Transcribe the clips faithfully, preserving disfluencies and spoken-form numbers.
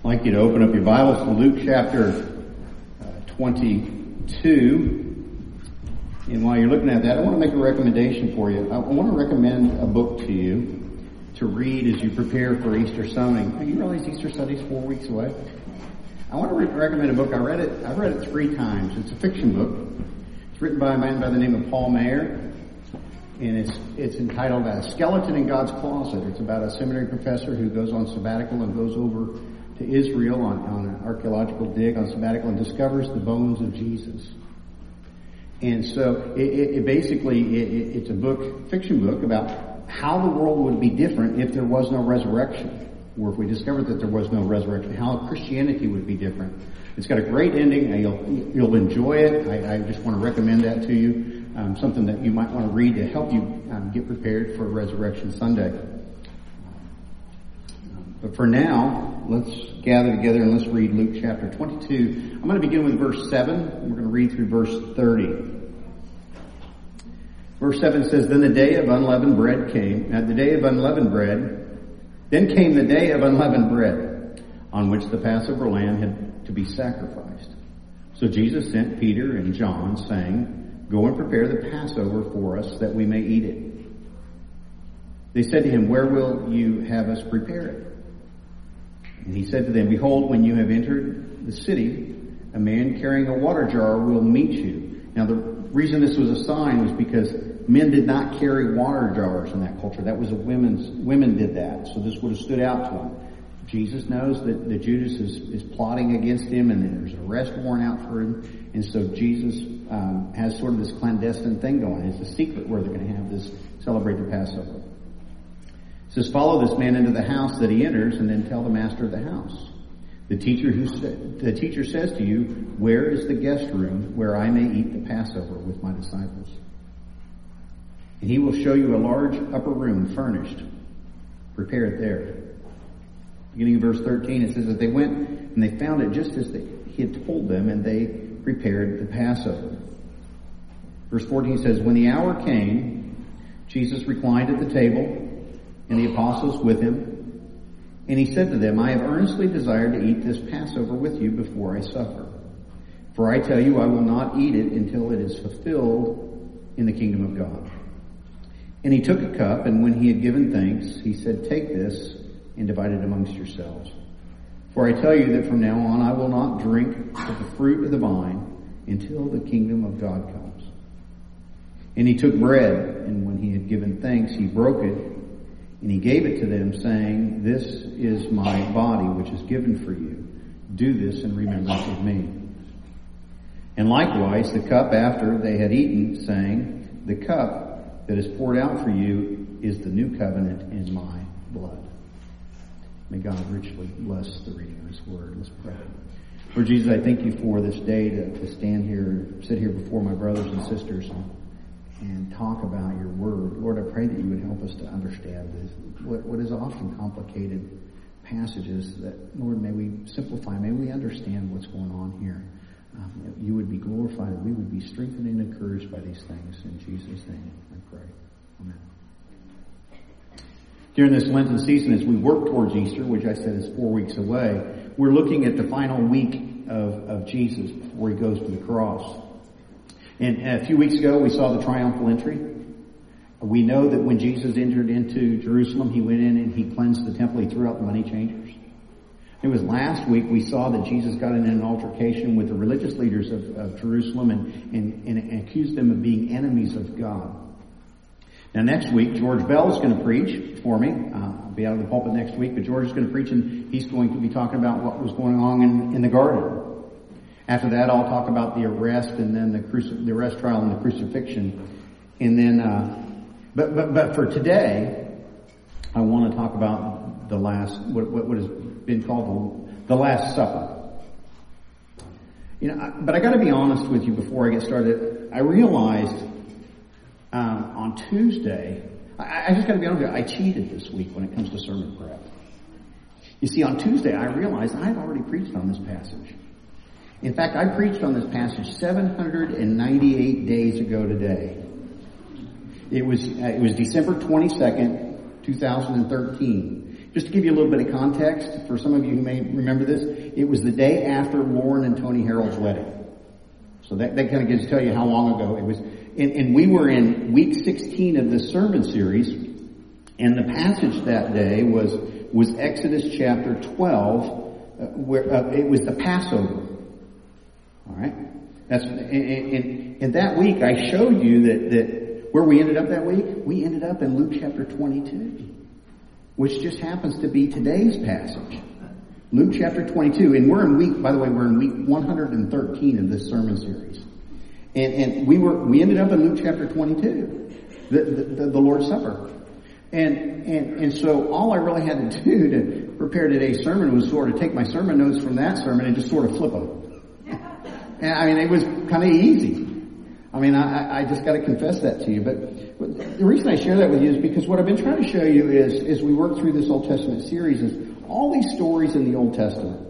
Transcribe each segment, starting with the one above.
like you to open up your Bibles to Luke chapter uh, twenty-two. And while you're looking at that, I want to make a recommendation for you. I want to recommend a book to you to read as you prepare for Easter Sunday. You realize Easter Sunday's four weeks away? I want to re- recommend a book. I read it. I've read it three times. It's a fiction book. It's written by a man by the name of Paul Maier. And it's it's entitled A Skeleton in God's Closet. It's about a seminary professor who goes on sabbatical and goes over to Israel on, on an archaeological dig on sabbatical and discovers the bones of Jesus. And so it, it, it basically, it, it's a book, fiction book, about how the world would be different if there was no resurrection. Or if we discovered that there was no resurrection, how Christianity would be different. It's got a great ending. You'll, you'll enjoy it. I, I just want to recommend that to you. Um, something that you might want to read to help you um, get prepared for Resurrection Sunday. But for now, let's gather together and let's read Luke chapter twenty-two. I'm going to begin with verse seven. We're going to read through verse thirty. Verse seven says, Then the day of unleavened bread came. At the day of unleavened bread, then came the day of unleavened bread, on which the Passover lamb had to be sacrificed. So Jesus sent Peter and John, saying, Go and prepare the Passover for us, that we may eat it. They said to him, Where will you have us prepare it? And he said to them, Behold, when you have entered the city, a man carrying a water jar will meet you. Now the reason this was a sign was because men did not carry water jars in that culture. That was a women's, women did that. So this would have stood out to him. Jesus knows that, that Judas is, is plotting against him, and then there's an arrest warrant out for him. And so Jesus um, has sort of this clandestine thing going. It's a secret where they're going to have this, celebrate the Passover. It says, Follow this man into the house that he enters, and then tell the master of the house. The teacher who sa- the teacher says to you, Where is the guest room where I may eat the Passover with my disciples? And he will show you a large upper room furnished. Prepare it there. Beginning of verse thirteen, it says that they went and they found it just as they, he had told them, and they prepared the Passover. Verse fourteen says, When the hour came, Jesus reclined at the table, and the apostles with him. And he said to them, I have earnestly desired to eat this Passover with you before I suffer. For I tell you, I will not eat it until it is fulfilled in the kingdom of God. And he took a cup, and when he had given thanks, he said, Take this and divide it amongst yourselves. For I tell you that from now on I will not drink of the fruit of the vine until the kingdom of God comes. And he took bread, and when he had given thanks, he broke it, and he gave it to them, saying, This is my body, which is given for you. Do this in remembrance of me. And likewise the cup after they had eaten, saying, The cup that is poured out for you is the new covenant in my blood. May God richly bless the reading of his word. Let's pray. Lord Jesus, I thank you for this day to, to stand here, sit here before my brothers and sisters and, and talk about your word. Lord, I pray that you would help us to understand this, what, what is often complicated passages that, Lord, may we simplify, may we understand what's going on here. Um, that you would be glorified, that we would be strengthened and encouraged by these things. In Jesus' name, I pray. Amen. During this Lenten season, as we work towards Easter, which I said is four weeks away, we're looking at the final week of, of Jesus before he goes to the cross. And a few weeks ago, we saw the triumphal entry. We know that when Jesus entered into Jerusalem, he went in and he cleansed the temple. He threw out the money changers. It was last week we saw that Jesus got in an altercation with the religious leaders of, of Jerusalem and, and, and accused them of being enemies of God. Now next week, George Bell is going to preach for me. Uh, I'll be out of the pulpit next week, but George is going to preach, and he's going to be talking about what was going on in, in the garden. After that, I'll talk about the arrest and then the, cruci- the arrest trial and the crucifixion. And then, uh, but, but, but for today, I want to talk about the last, what, what, what has been called the, the Last Supper. You know, I, but I got to be honest with you before I get started. I realized Um, on Tuesday, I, I just got to be honest with you, I cheated this week when it comes to sermon prep. You see, on Tuesday, I realized I've already preached on this passage. In fact, I preached on this passage seven hundred ninety-eight days ago today. It was uh, it was December twenty-second, two thousand thirteen. Just to give you a little bit of context, for some of you who may remember this, it was the day after Lauren and Tony Harrell's wedding. So that, that kind of gives tell you how long ago it was. And, and we were in week sixteen of this sermon series, and the passage that day was was Exodus chapter twelve, uh, where uh, it was the Passover. All right, that's and, and, and that week I showed you that that where we ended up that week, we ended up in Luke chapter twenty-two, which just happens to be today's passage. Luke chapter twenty-two, and we're in week, by the way, we're in week one hundred thirteen of this sermon series. And, and we were, we ended up in Luke chapter twenty-two, the, the, the Lord's Supper. And, and, and so all I really had to do to prepare today's sermon was sort of take my sermon notes from that sermon and just sort of flip them. And I mean, it was kind of easy. I mean, I, I just got to confess that to you. But, but the reason I share that with you is because what I've been trying to show you is, as we work through this Old Testament series, is all these stories in the Old Testament.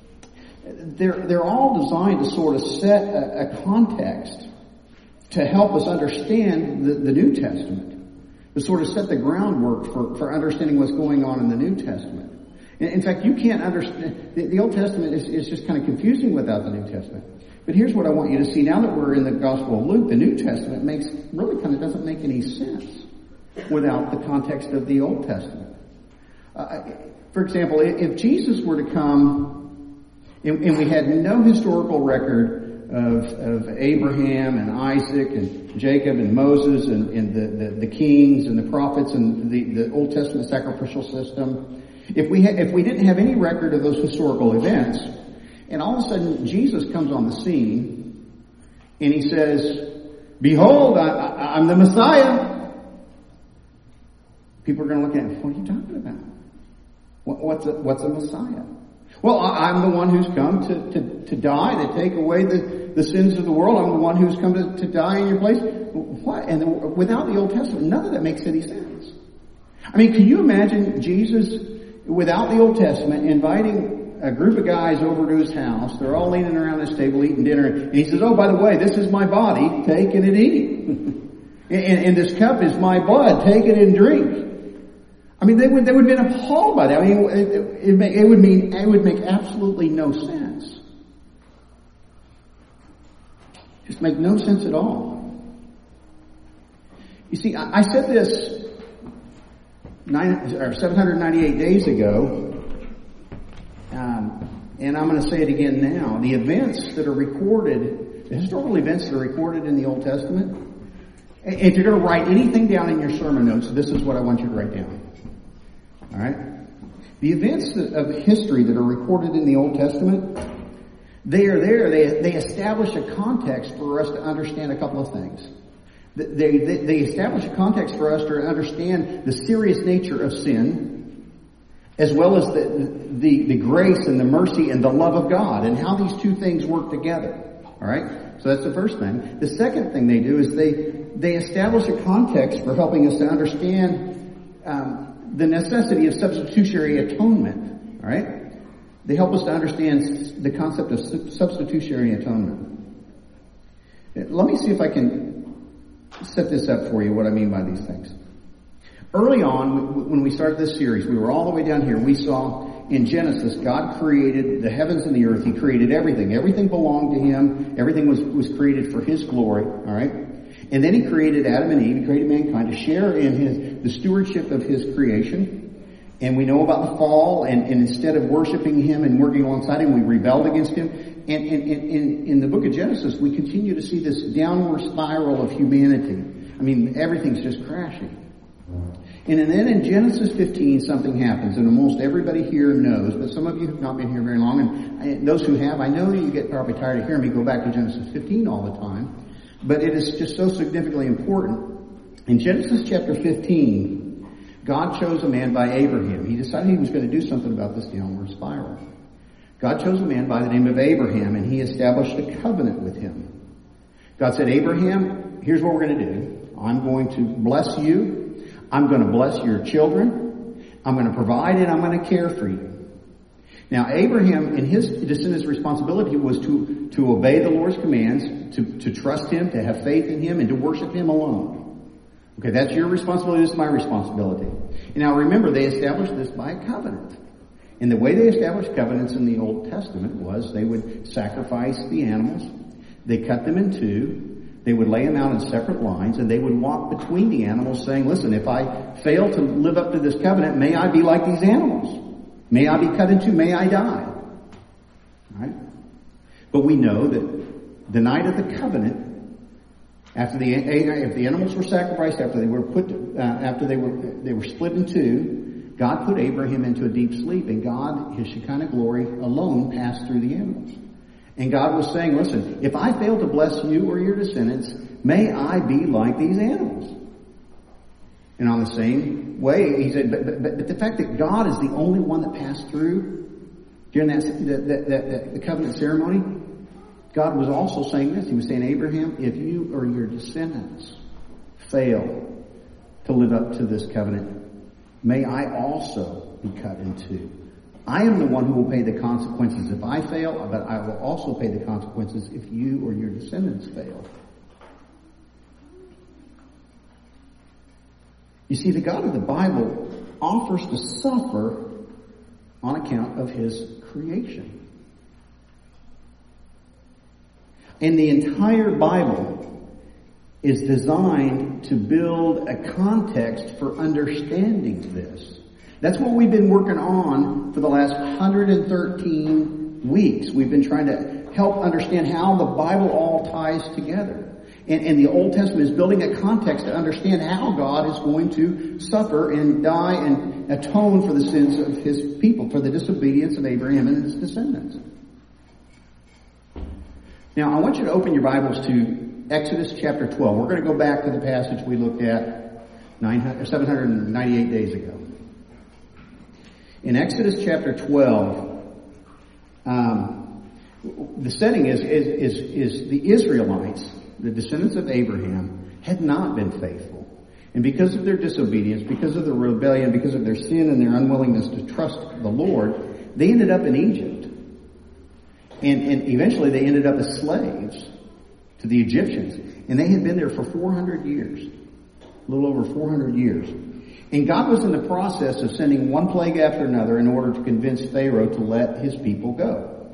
They're, they're all designed to sort of set a, a context to help us understand the, the New Testament, to sort of set the groundwork for, for understanding what's going on in the New Testament. In, in fact, you can't understand, the, the Old Testament is, is just kind of confusing without the New Testament. But here's what I want you to see. Now that we're in the Gospel of Luke, the New Testament makes, really kind of doesn't make any sense without the context of the Old Testament. Uh, for example, if Jesus were to come and, and we had no historical record of, of Abraham and Isaac and Jacob and Moses and, and the, the, the kings and the prophets and the, the Old Testament sacrificial system, if we ha- if we didn't have any record of those historical events, and all of a sudden Jesus comes on the scene and he says, "Behold, I, I, I'm the Messiah," people are going to look at him, "What are you talking about? What, what's a, what's a Messiah?" Well, I, I'm the one who's come to, to, to die, to take away the, the sins of the world. I'm the one who's come to, to die in your place. What? And the, without the Old Testament, none of that makes any sense. I mean, can you imagine Jesus, without the Old Testament, inviting a group of guys over to his house? They're all leaning around this table eating dinner. And he says, "Oh, by the way, this is my body. Take it and eat it. and, and this cup is my blood. Take it and drink." I mean, they would, they would have been appalled by that. I mean, it, it, it would mean, it would make absolutely no sense. Just make no sense at all. You see, I, I said this nine, or seven hundred ninety-eight days ago, um, and I'm going to say it again now. The events that are recorded, the historical events that are recorded in the Old Testament, if you're going to write anything down in your sermon notes, this is what I want you to write down. All right? The events of history that are recorded in the Old Testament, they are there. They, they establish a context for us to understand a couple of things. They, they, they establish a context for us to understand the serious nature of sin, as well as the, the, the grace and the mercy and the love of God, and how these two things work together. All right? So that's the first thing. The second thing they do is they, they establish a context for helping us to understand um, the necessity of substitutionary atonement. All right? They help us to understand the concept of substitutionary atonement. Let me see if I can set this up for you, what I mean by these things. Early on, when we started this series, we were all the way down here. We saw in Genesis, God created the heavens and the earth. He created everything. Everything belonged to Him. Everything was, was created for His glory. All right? And then He created Adam and Eve. He created mankind to share in his the stewardship of His creation. And we know about the fall, and, and instead of worshiping Him and working alongside Him, we rebelled against Him. And in, in the book of Genesis, we continue to see this downward spiral of humanity. I mean, everything's just crashing. And then in Genesis fifteen, something happens, and almost everybody here knows, but some of you have not been here very long, and those who have, I know you get probably tired of hearing me go back to Genesis fifteen all the time. But it is just so significantly important. In Genesis chapter fifteen, God chose a man by Abraham. He decided He was going to do something about this downward spiral. God chose a man by the name of Abraham, and He established a covenant with him. God said, "Abraham, here's what we're going to do. I'm going to bless you. I'm going to bless your children. I'm going to provide, and I'm going to care for you." Now, Abraham, in his descendants' responsibility was to, to obey the Lord's commands, to, to trust Him, to have faith in Him, and to worship Him alone. Okay, that's your responsibility. This is my responsibility. And now remember, they established this by a covenant. And the way they established covenants in the Old Testament was they would sacrifice the animals, they cut them in two, they would lay them out in separate lines, and they would walk between the animals saying, listen, if I fail to live up to this covenant, may I be like these animals. May I be cut in two, may I die. All right? But we know that the night of the covenant, after the if the animals were sacrificed, after they were put, uh, after they were they were split in two, God put Abraham into a deep sleep, and God, His Shekinah glory alone, passed through the animals. And God was saying, listen, if I fail to bless you or your descendants, may I be like these animals. And on the same way, He said, but, but, but the fact that God is the only one that passed through during that, that, that, that the covenant ceremony, God was also saying this. He was saying, Abraham, if you or your descendants fail to live up to this covenant, may I also be cut in two. I am the one who will pay the consequences if I fail, but I will also pay the consequences if you or your descendants fail. You see, the God of the Bible offers to suffer on account of His creation. And the entire Bible is designed to build a context for understanding this. That's what we've been working on for the last one hundred thirteen weeks. We've been trying to help understand how the Bible all ties together. And, and the Old Testament is building a context to understand how God is going to suffer and die and atone for the sins of His people, for the disobedience of Abraham and his descendants. Now, I want you to open your Bibles to Exodus chapter twelve. We're going to go back to the passage we looked at seven hundred ninety-eight days ago. In Exodus chapter twelve, um, the setting is, is, is, is the Israelites, the descendants of Abraham, had not been faithful. And because of their disobedience, because of their rebellion, because of their sin and their unwillingness to trust the Lord, they ended up in Egypt. And, and eventually they ended up as slaves to the Egyptians. And they had been there for four hundred years. A little over four hundred years. And God was in the process of sending one plague after another in order to convince Pharaoh to let his people go.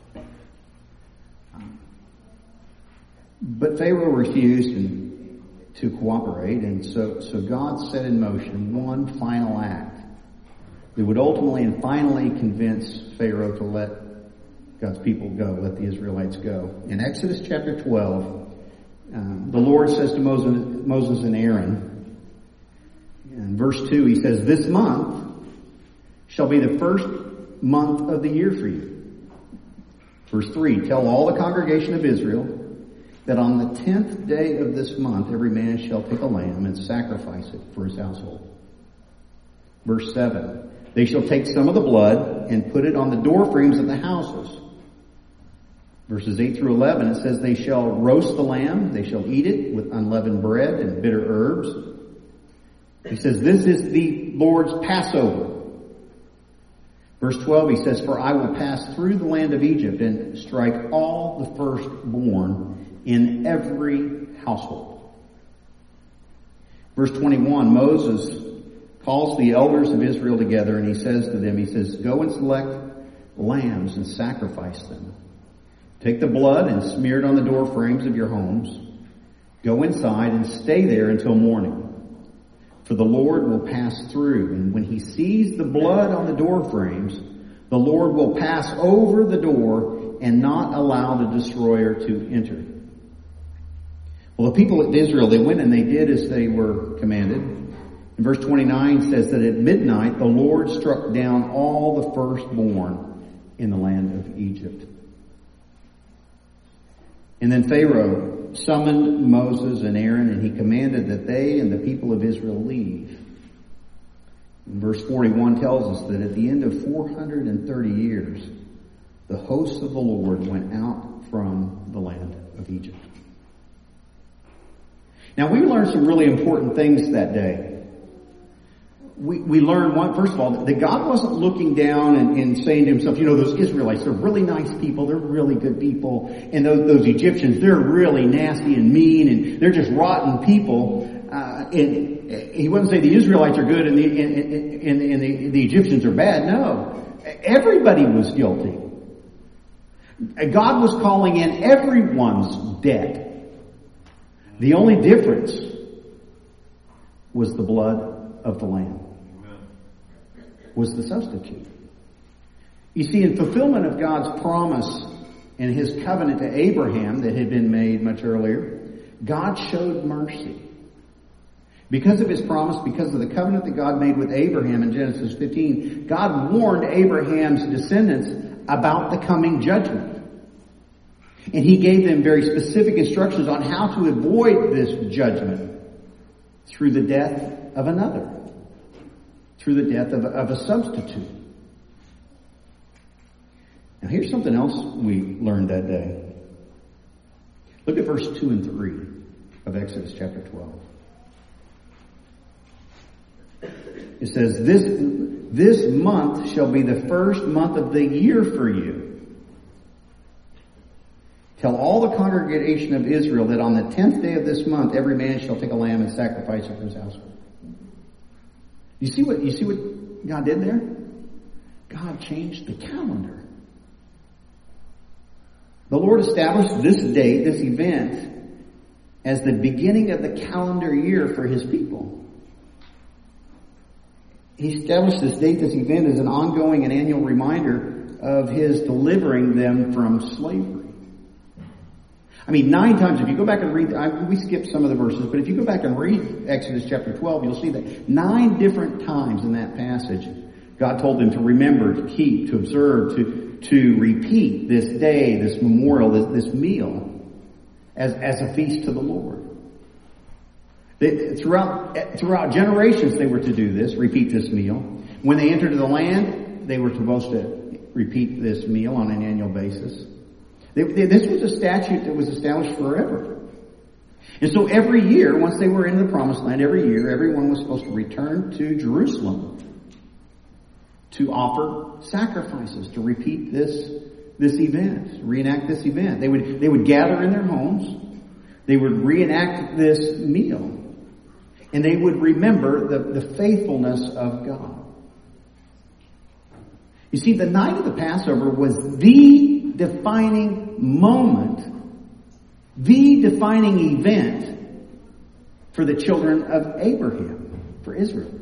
But Pharaoh refused to cooperate, and so, so God set in motion one final act that would ultimately and finally convince Pharaoh to let God's people go, let the Israelites go. In Exodus chapter twelve, um, the Lord says to Moses, Moses and Aaron, in verse two, He says, this month shall be the first month of the year for you. Verse three, tell all the congregation of Israel that on the tenth day of this month, every man shall take a lamb and sacrifice it for his household. Verse seven, they shall take some of the blood and put it on the door frames of the houses. Verses eight through eleven, it says, they shall roast the lamb, they shall eat it with unleavened bread and bitter herbs. He says, this is the Lord's Passover. Verse twelve, he says, for I will pass through the land of Egypt and strike all the firstborn in every household. Verse twenty-one, Moses calls the elders of Israel together and he says to them, he says, go and select lambs and sacrifice them. Take the blood and smear it on the door frames of your homes. Go inside and stay there until morning. For the Lord will pass through, and when He sees the blood on the door frames, the Lord will pass over the door and not allow the destroyer to enter. Well, the people of Israel, they went and they did as they were commanded. And verse twenty-nine says that at midnight the Lord struck down all the firstborn in the land of Egypt. And then Pharaoh summoned Moses and Aaron, and he commanded that they and the people of Israel leave. And verse forty-one tells us that at the end of four hundred thirty years, the hosts of the Lord went out from the land of Egypt. Now, we learned some really important things that day. We, we learned, one, first of all, that God wasn't looking down and, and saying to Himself, you know, those Israelites, they're really nice people, they're really good people, and those, those Egyptians, they're really nasty and mean, and they're just rotten people, uh, and, he wouldn't say the Israelites are good and the, and, and, and the, the Egyptians are bad. No. Everybody was guilty. God was calling in everyone's debt. The only difference was the blood of the Lamb. Was the substitute. You see, in fulfillment of God's promise and His covenant to Abraham that had been made much earlier, God showed mercy. Because of His promise, because of the covenant that God made with Abraham in Genesis fifteen, God warned Abraham's descendants about the coming judgment. And He gave them very specific instructions on how to avoid this judgment through the death of another, through the death of a, of a substitute. Now here's something else we learned that day. Look at verse two and three of Exodus chapter twelve. It says, this, this month shall be the first month of the year for you. Tell all the congregation of Israel that on the tenth day of this month, every man shall take a lamb and sacrifice it for his household. You see what, you see what God did there? God changed the calendar. The Lord established this date, this event, as the beginning of the calendar year for His people. He established this date, this event, as an ongoing and annual reminder of His delivering them from slavery. I mean, nine times, if you go back and read, I, we skipped some of the verses, but if you go back and read Exodus chapter twelve, you'll see that nine different times in that passage, God told them to remember, to keep, to observe, to, to repeat this day, this memorial, this, this meal as, as a feast to the Lord. They, throughout, throughout generations they were to do this, repeat this meal. When they entered the land, they were supposed to repeat this meal on an annual basis. They, they, this was a statute that was established forever. And so every year, once they were in the promised land, every year, everyone was supposed to return to Jerusalem to offer sacrifices, to repeat this, this event, reenact this event. They would, they would gather in their homes. They would reenact this meal. And they would remember the, the faithfulness of God. You see, the night of the Passover was the defining moment, the defining event for the children of Abraham, for Israel.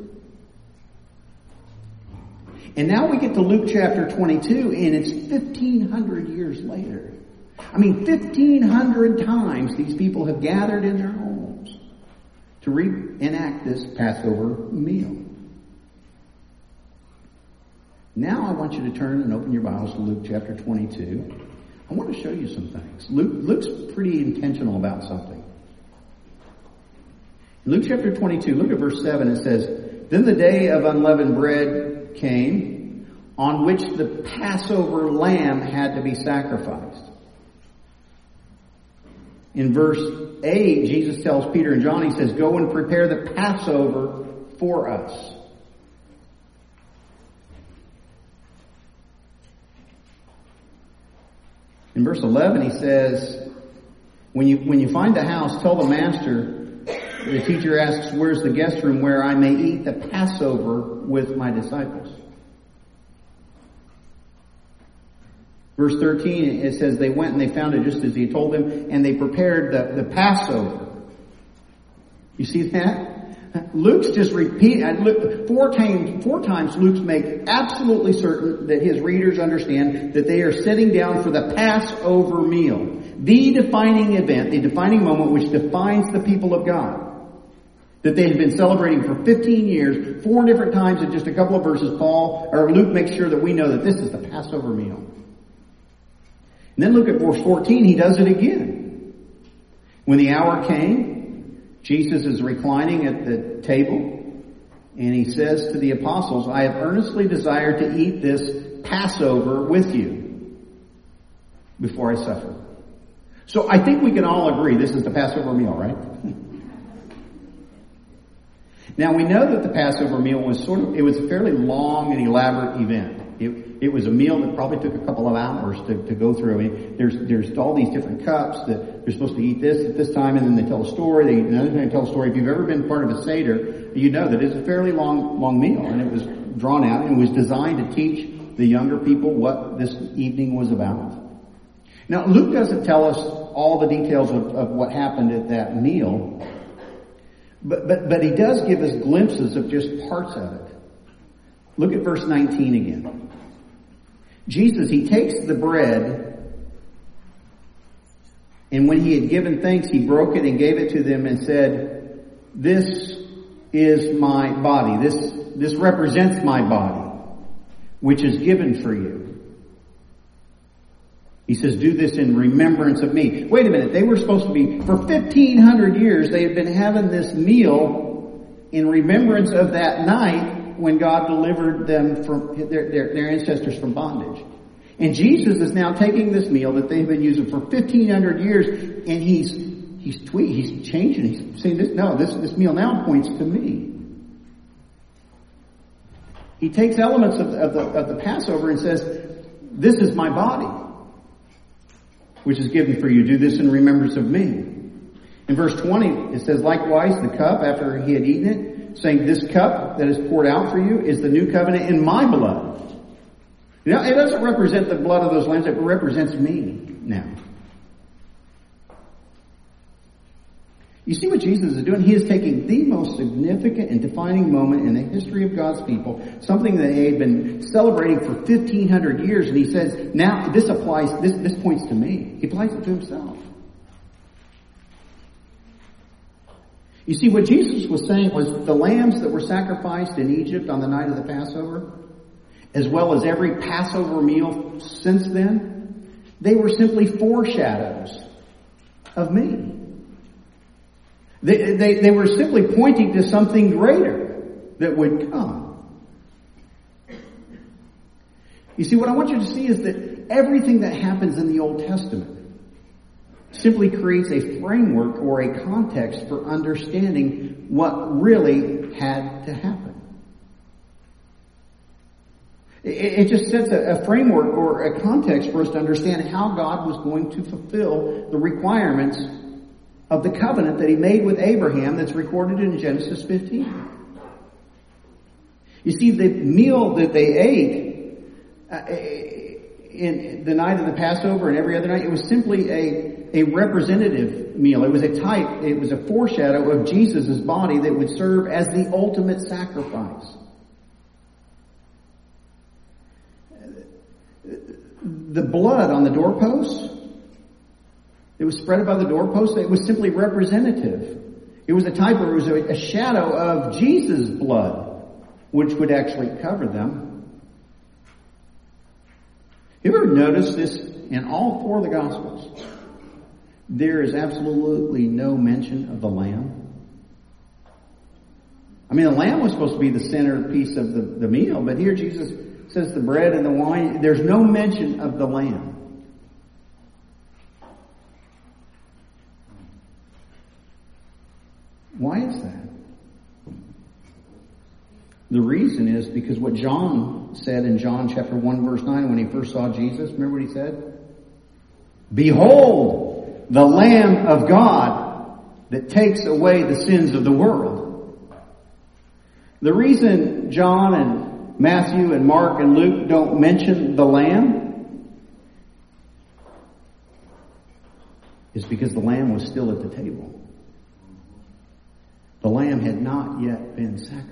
And now we get to Luke chapter twenty-two, and it's fifteen hundred years later. I mean, fifteen hundred times these people have gathered in their homes to reenact this Passover meal. Now I want you to turn and open your Bibles to Luke chapter twenty-two. I want to show you some things. Luke, Luke's pretty intentional about something. In Luke chapter twenty-two, look at verse seven. It says, "Then the day of unleavened bread came, on which the Passover lamb had to be sacrificed." In verse eight, Jesus tells Peter and John, He says, "Go and prepare the Passover for us." In verse eleven, He says, when you, when you find the house, tell the master, the teacher asks, "Where's the guest room where I may eat the Passover with my disciples?" Verse thirteen, it says, they went and they found it just as He told them, and they prepared the, the Passover. You see that? Luke's just repeat, four times, four times Luke's make absolutely certain that his readers understand that they are sitting down for the Passover meal. The defining event, the defining moment which defines the people of God. That they had been celebrating for fifteen years, four different times in just a couple of verses, Paul, or Luke makes sure that we know that this is the Passover meal. And then look at verse fourteen, he does it again. When the hour came, Jesus is reclining at the table, and He says to the apostles, "I have earnestly desired to eat this Passover with you before I suffer." So I think we can all agree this is the Passover meal, right? Now we know that the Passover meal was sort of, it was a fairly long and elaborate event. It, it was a meal that probably took a couple of hours to, to go through. I mean, there's, there's all these different cups that you're supposed to eat this at this time, and then they tell a story. They, another time they tell a story. If you've ever been part of a Seder, you know that it's a fairly long, long meal, and it was drawn out and it was designed to teach the younger people what this evening was about. Now, Luke doesn't tell us all the details of, of what happened at that meal, but, but, but he does give us glimpses of just parts of it. Look at verse nineteen again. Jesus, he takes the bread, and when he had given thanks, he broke it and gave it to them and said, "This is my body. This, this represents my body, which is given for you." He says, "Do this in remembrance of me." Wait a minute. They were supposed to be, for fifteen hundred years, they had been having this meal in remembrance of that night when God delivered them from their, their, their ancestors from bondage. And Jesus is now taking this meal that they've been using for fifteen hundred years, and he's, he's tweaking, he's changing. He's saying, this, no, this, this meal now points to me. He takes elements of, of the, of the Passover and says, "This is my body, which is given for you. Do this in remembrance of me." In verse twenty, it says, "Likewise, the cup after he had eaten it, saying, this cup that is poured out for you is the new covenant in my blood." Now, it doesn't represent the blood of those lambs. It represents me now. You see what Jesus is doing? He is taking the most significant and defining moment in the history of God's people, something that they had been celebrating for fifteen hundred years, and he says, now this applies, this, this points to me. He applies it to himself. You see, what Jesus was saying was the lambs that were sacrificed in Egypt on the night of the Passover, as well as every Passover meal since then, they were simply foreshadows of me. They, they, they were simply pointing to something greater that would come. You see, what I want you to see is that everything that happens in the Old Testament simply creates a framework or a context for understanding what really had to happen. It, it just sets a, a framework or a context for us to understand how God was going to fulfill the requirements of the covenant that he made with Abraham that's recorded in Genesis fifteen. You see, the meal that they ate uh, in the night of the Passover and every other night, it was simply a, a representative meal. It was a type, it was a foreshadow of Jesus' body that would serve as the ultimate sacrifice. The blood on the doorposts, it was spread above the doorpost. It was simply representative. It was a type, or it was a, a shadow of Jesus' blood, which would actually cover them. You ever noticed this in all four of the Gospels? There is absolutely no mention of the lamb. I mean, the lamb was supposed to be the centerpiece of the, the meal, but here Jesus says the bread and the wine, there's no mention of the lamb. Why is that? The reason is because what John said in John chapter one verse nine when he first saw Jesus, remember what he said? "Behold, the Lamb of God that takes away the sins of the world." The reason John and Matthew and Mark and Luke don't mention the Lamb is because the Lamb was still at the table. The Lamb had not yet been sacrificed.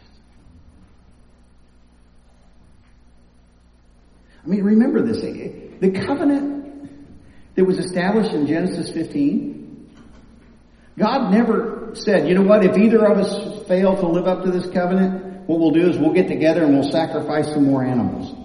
I mean, remember this. The covenant that was established in Genesis fifteen, God never said, you know what, if either of us fail to live up to this covenant, what we'll do is we'll get together and we'll sacrifice some more animals.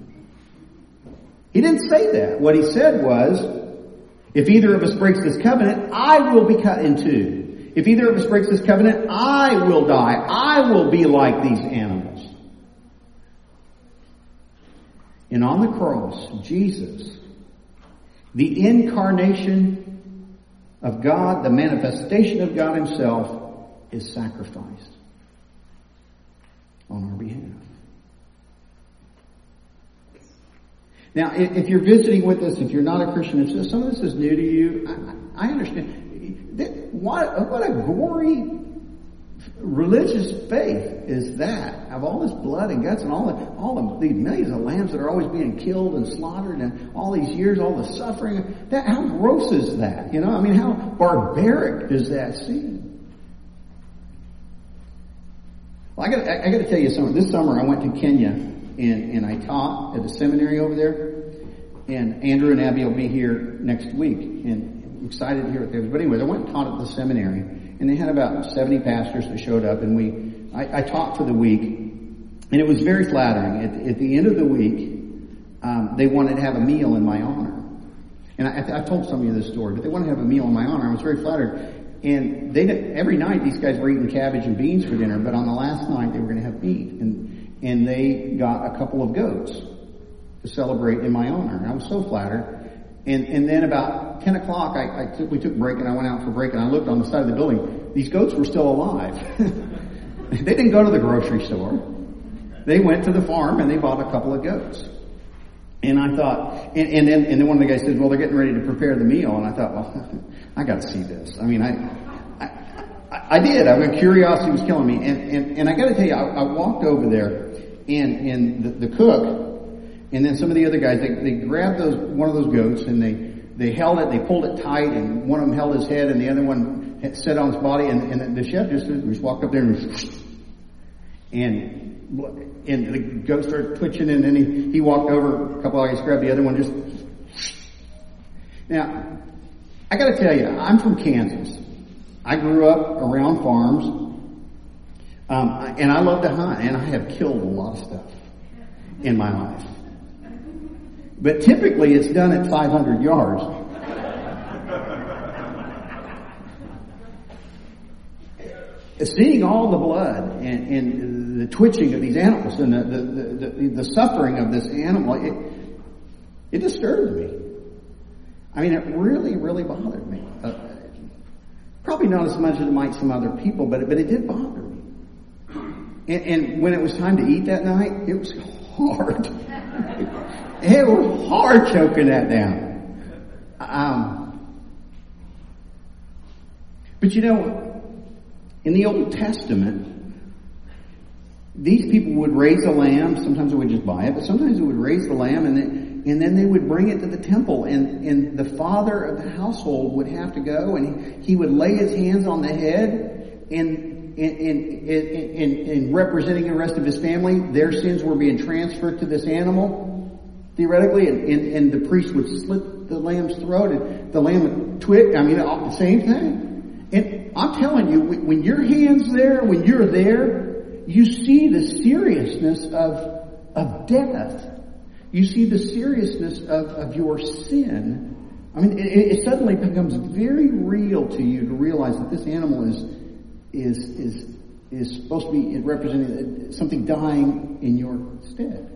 He didn't say that. What he said was, if either of us breaks this covenant, I will be cut in two. If either of us breaks this covenant, I will die. I will be like these animals. And on the cross, Jesus, the incarnation of God, the manifestation of God himself, is sacrificed on our behalf. Now, if you're visiting with us, if you're not a Christian, if some of this is new to you, I, I understand. What, what a gory Religious faith is that of all this blood and guts and all the, all of these millions of lambs that are always being killed and slaughtered and all these years, all the suffering. That, how gross is that? You know, I mean, how barbaric does that seem? Well, I got I got to tell you something. This summer I went to Kenya and and I taught at a seminary over there. And Andrew and Abby will be here next week, and I'm excited to hear what they do. But anyways, I went and taught at the seminary. And they had about seventy pastors that showed up, and we, I, I taught for the week, and it was very flattering. At, at the end of the week, um, they wanted to have a meal in my honor. And I, I told some of you this story, but they wanted to have a meal in my honor. I was very flattered. And they didn't, every night these guys were eating cabbage and beans for dinner, but on the last night they were going to have meat. And, and they got a couple of goats to celebrate in my honor. And I was so flattered. And, and then about ten o'clock, I, I took, we took a break and I went out for a break and I looked on the side of the building. These goats were still alive. They didn't go to the grocery store. They went to the farm and they bought a couple of goats. And I thought, and, and then, and then one of the guys said, well, they're getting ready to prepare the meal. And I thought, well, I got to see this. I mean, I, I, I did. I mean, curiosity was killing me. And, and, and I got to tell you, I, I walked over there and, and the, the cook, and then some of the other guys, they, they grabbed those, one of those goats and they, they held it, they pulled it tight, and one of them held his head and the other one sat on his body, and, and the chef just, just walked up there and and, and the goat started twitching, and then he, he walked over a couple of guys, grabbed the other one, just. Now, I gotta tell you, I'm from Kansas. I grew up around farms, um, and I love to hunt, and I have killed a lot of stuff in my life. But typically it's done at five hundred yards. Seeing all the blood and, and the twitching of these animals and the, the, the, the suffering of this animal, it, it disturbed me. I mean, it really, really bothered me. Uh, probably not as much as it might some other people, but, but it did bother me. And, and when it was time to eat that night, it was hard. It was hard choking that down. Um, but you know, in the Old Testament, these people would raise a lamb. Sometimes they would just buy it, but sometimes they would raise the lamb and then, and then they would bring it to the temple. And, and the father of the household would have to go and he, he would lay his hands on the head and in, in, in, in representing the rest of his family, their sins were being transferred to this animal. Theoretically, and, and, and the priest would slit the lamb's throat, and the lamb would twitch. I mean, all the same thing. And I'm telling you, when your hand's there, when you're there, you see the seriousness of of death. You see the seriousness of, of your sin. I mean, it, it suddenly becomes very real to you to realize that this animal is is is is supposed to be representing something dying in your stead.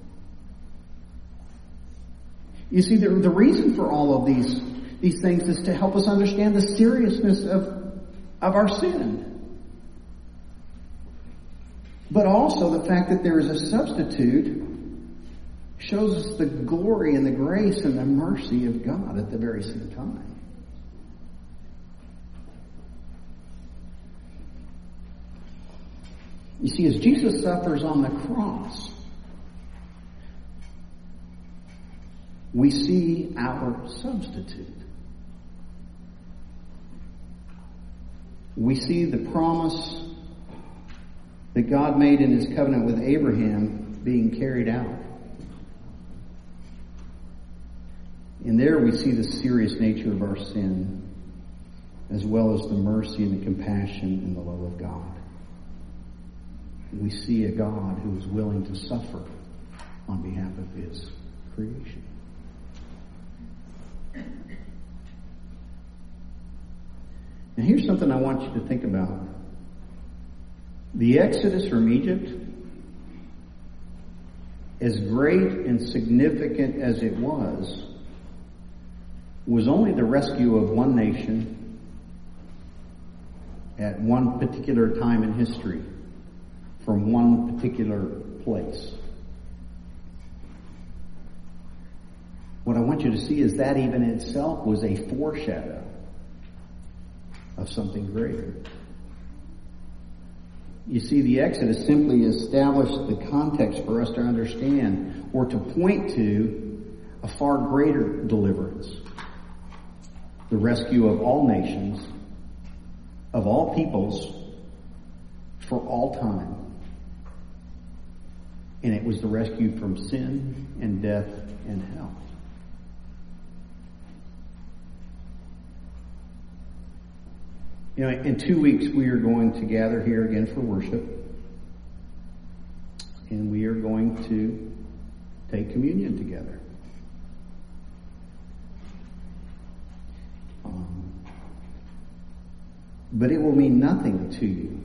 You see, the, the reason for all of these these things is to help us understand the seriousness of of our sin. But also the fact that there is a substitute shows us the glory and the grace and the mercy of God at the very same time. You see, as Jesus suffers on the cross, we see our substitute. We see the promise that God made in his covenant with Abraham being carried out. And there we see the serious nature of our sin, as well as the mercy and the compassion and the love of God. We see a God who is willing to suffer on behalf of his creation. Now here's something I want you to think about. The Exodus from Egypt, as great and significant as it was, was only the rescue of one nation at one particular time in history from one particular place. What I want you to see is that even itself was a foreshadow of something greater. You see, the Exodus simply established the context for us to understand or to point to a far greater deliverance. The rescue of all nations, of all peoples, for all time. And it was the rescue from sin and death and hell. You know, in two weeks we are going to gather here again for worship. And we are going to take communion together. Um, but it will mean nothing to you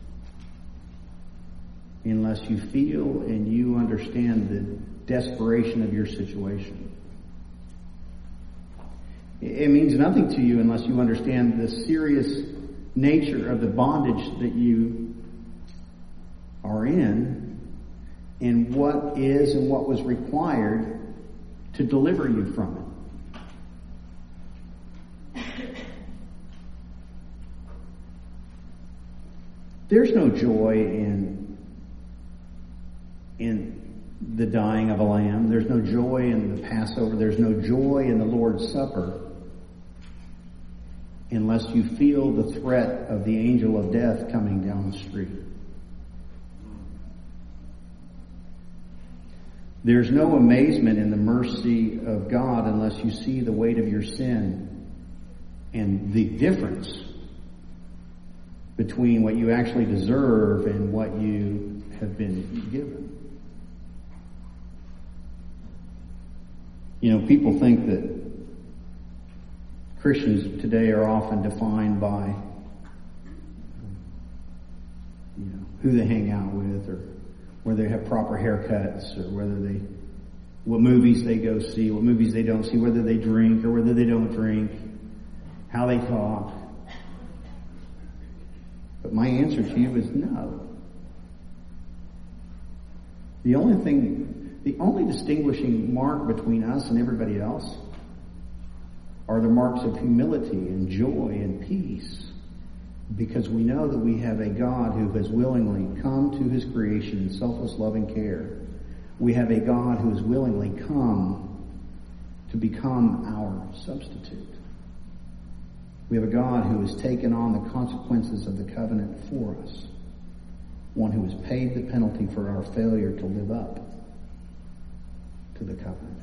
unless you feel and you understand the desperation of your situation. It means nothing to you unless you understand the serious nature of the bondage that you are in and what is and what was required to deliver you from it. There's no joy in, in the dying of a lamb. There's no joy in the Passover. There's no joy in the Lord's Supper unless you feel the threat of the angel of death coming down the street. There's no amazement in the mercy of God unless you see the weight of your sin and the difference between what you actually deserve and what you have been given. You know, people think that Christians today are often defined by, you know, who they hang out with, or whether they have proper haircuts, or whether they, what movies they go see, what movies they don't see, whether they drink or whether they don't drink, how they talk. But my answer to you is no. The only thing, the only distinguishing mark between us and everybody else are the marks of humility and joy and peace, because we know that we have a God who has willingly come to his creation in selfless loving care. We have a God who has willingly come to become our substitute. We have a God who has taken on the consequences of the covenant for us, one who has paid the penalty for our failure to live up to the covenant.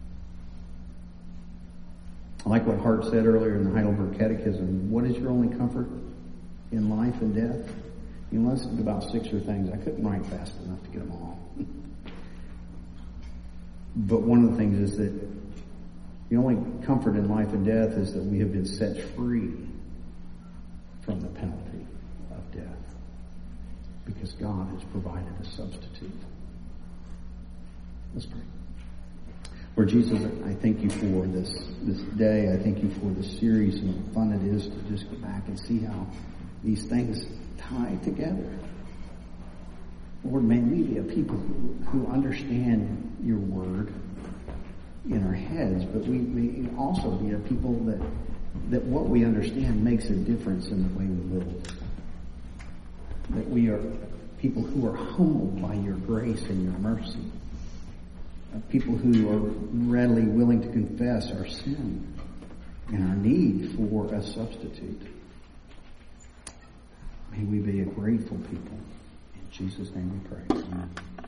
I like what Hart said earlier in the Heidelberg Catechism. What is your only comfort in life and death? He listed about six or things. I couldn't write fast enough to get them all. But one of the things is that the only comfort in life and death is that we have been set free from the penalty of death, because God has provided a substitute. Let's pray. Lord Jesus, I thank you for this, this day. I thank you for the series and the fun it is to just go back and see how these things tie together. Lord, may we be a people who, who understand your word in our heads, but we may also be a people that, that what we understand makes a difference in the way we live. That we are people who are humbled by your grace and your mercy. People who are readily willing to confess our sin and our need for a substitute. May we be a grateful people. In Jesus' name we pray. Amen.